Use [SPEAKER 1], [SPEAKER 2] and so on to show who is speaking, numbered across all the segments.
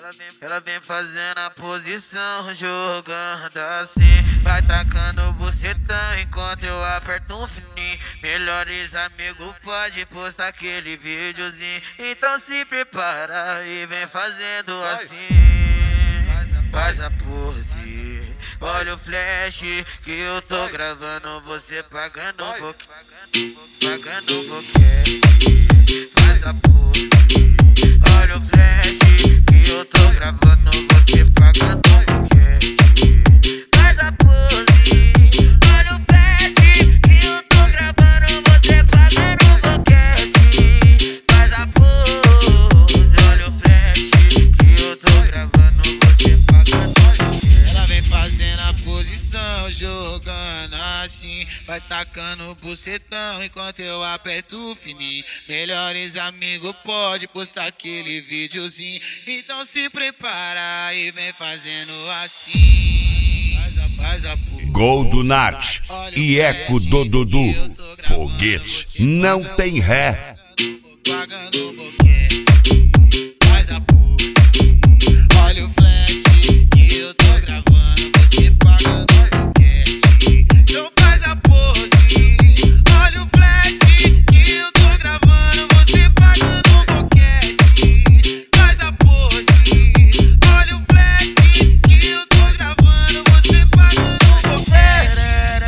[SPEAKER 1] Ela vem fazendo a posição, jogando assim. Vai tacando o bucetão enquanto eu aperto um fininho. Melhores amigos pode postar aquele videozinho. Então se prepara e vem fazendo assim. Faz a pose, olha o flash que eu tô gravando. Você pagando um pouquinho, pagando um pouquinho. Faz a pose, olha o flash que eu tô gravando. Você pagando um pouquinho. Faz a pose, olha o flash que eu tô gravando. Você pagando um pouquinho. Faz a pose, olha o flash que eu tô gravando. Você pagando um pouquinho.
[SPEAKER 2] Ela vem fazendo a posição, jogando assim. Vai tacando o bucetão enquanto eu aperto o fininho. Melhores amigos pode postar aquele videozinho. Então se prepara e vem fazendo assim. Faz a pose.
[SPEAKER 3] Gol do Nart e eco do Dudu. Foguete não tem ré.
[SPEAKER 2] Pagando um boquete. Faz a pose. Olha o flash que eu tô gravando. Você pagando um boquete. Então faz a pose. Olha o flash que eu tô gravando. Você pagando um boquete. Faz a pose. Olha o flash que eu tô gravando. Você pagando um boquete.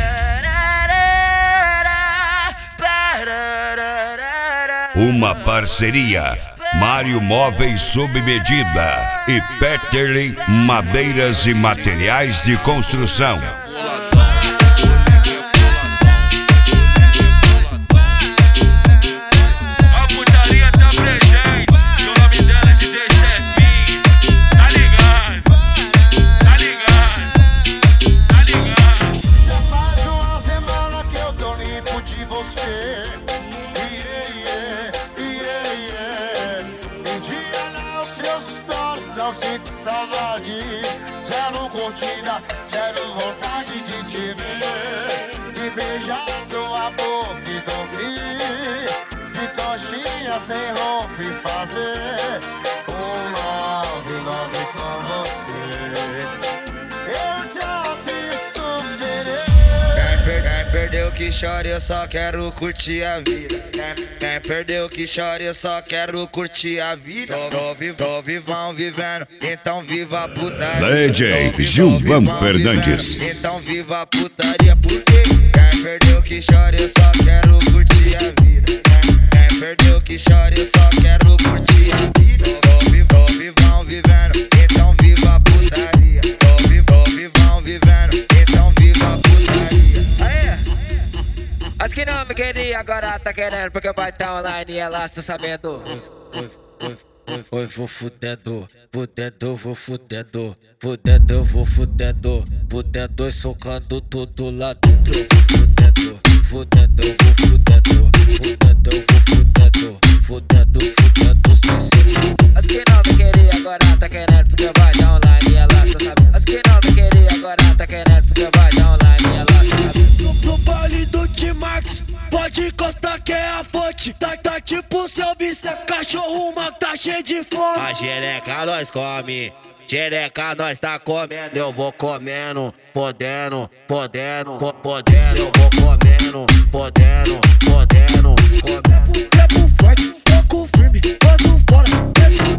[SPEAKER 3] Uma parceria Mário Móveis sob medida e Peterley Madeiras e Materiais de Construção.
[SPEAKER 4] A putaria tá presente, o nome dela é DJ Chefinho. Tá ligado? Tá ligado? Tá ligado?
[SPEAKER 5] Já faz uma semana que eu tô limpo de você. Me diga lá os seus stories, não sinto saudade. Zero curtida, zero vontade de te ver. De beijar sua boca e dormir. De coxinha sem roupa e fazer love com você. Eu já te superei.
[SPEAKER 1] Quem perdeu que chora, eu só quero curtir a vida. Quem perdeu que chora, eu só quero curtir a vida. Tô vivão vivendo, então viva a putaria.
[SPEAKER 3] DJ Gilvan Fernandes.
[SPEAKER 1] Então viva a putaria, porque quem perdeu que chora, eu só quero curtir a vida. Quem perdeu que chora, eu só quero curtir a vida. Tô vivão vivendo, então viva a putaria. Tô vivão vivendo, então viva a putaria. As que não me queria agora tá querendo, porque vai tá online e elas tá sabendo. Oi, vou fudendo, vou fudendo, vou fudendo e socando tudo lá dentro. Vou fudendo, As que não me queria agora tá querendo, porque vai tá online e elas tá sabendo. As que não me queria agora tá querendo, porque vai tá online e elas tá sabendo.
[SPEAKER 6] No baile do T-Max, pode encostar que é a fonte. Tá tipo seu bicho, cachorro, mano, tá cheio de fome.
[SPEAKER 1] A xereca nós come, xereca nós tá comendo. Eu vou comendo, podendo. Eu vou comendo, podendo.
[SPEAKER 6] Levo forte, toco firme, passo fora.